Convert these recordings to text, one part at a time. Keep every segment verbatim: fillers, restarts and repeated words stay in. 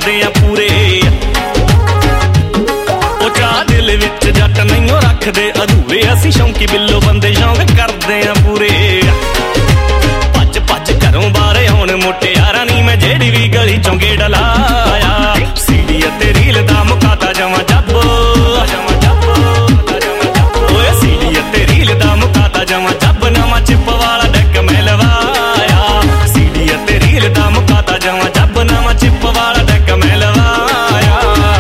करदे आ पूरे। ओ चा दिल विच जट नहीं रखदे अधूरे, असीं शौंकी बिल्लो बंदे शौक करदे आ पूरे। भज भज घरों बाहर आउण मुटियारां नी मैं जेड़ी भी गली चों गेड़ा लाया। सीडी ते रील दा मुकाता जमा जब ओए सीडी ते रील दा मुकाता जमा जब नवां चिप वाला डैक मैं लवाया। सीडी ते रील दा मुकाता जमा जब नवां चिप वाला डैक मैं लवाया।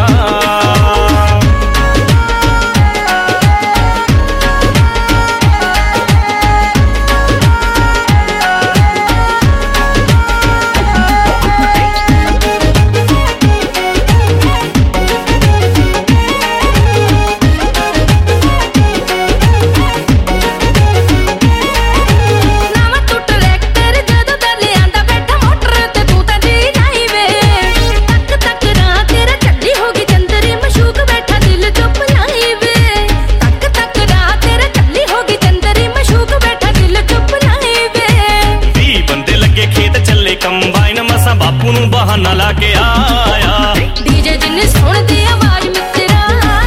कंबाइन मसा बापू नू बहाना ला के आया। डीजे जिन्ने सुन दी आवाज मित्रा,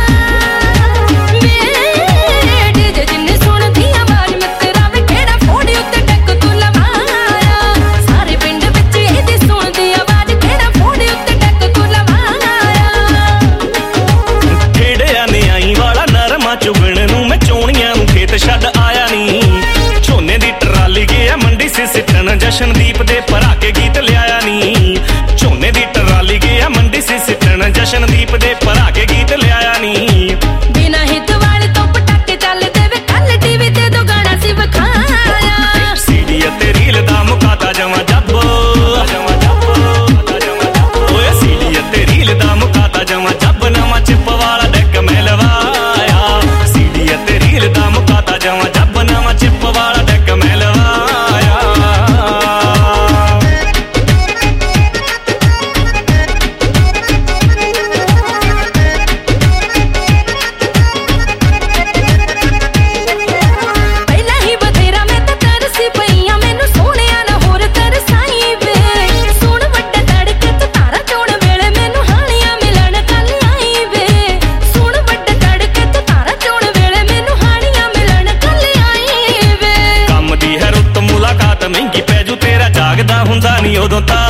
डीजे जिन्ने सुन दी आवाज मित्रा वे केड़ा फोन उत्ते टक तू लवाया। सारे पिंड विच एदी सुन दी आवाज केड़ा फोन उत्ते टक तू लवाया। केड़े आने आई वाला नरमा चुगण नू मैं चोणियां नू खेत छड्ड आया नी। झोने दी ट्राली गया मंडी से सिटन जशनदीप दे भरा के गीत लिया नी। झोने दी ट्राली गया मंडी से सिटन जशनदीप दे भरा के गीत लिया नी। बिना हित वाले तो पटाके चलदे वे कल टीवी ते दो गाना सी वखाया। सीडी ते रील दा मुकाता जमा जब ओए सीडी ते रील दा मुकाता जमा जब नवां चिप वाला डैक मैं लवाया। सीडी ते रील दा मुकाता जमा जब नवां चिप वाला डैक मैं लवाया। महंगी पैजू तेरा जागदा हुंदा नी उदों ता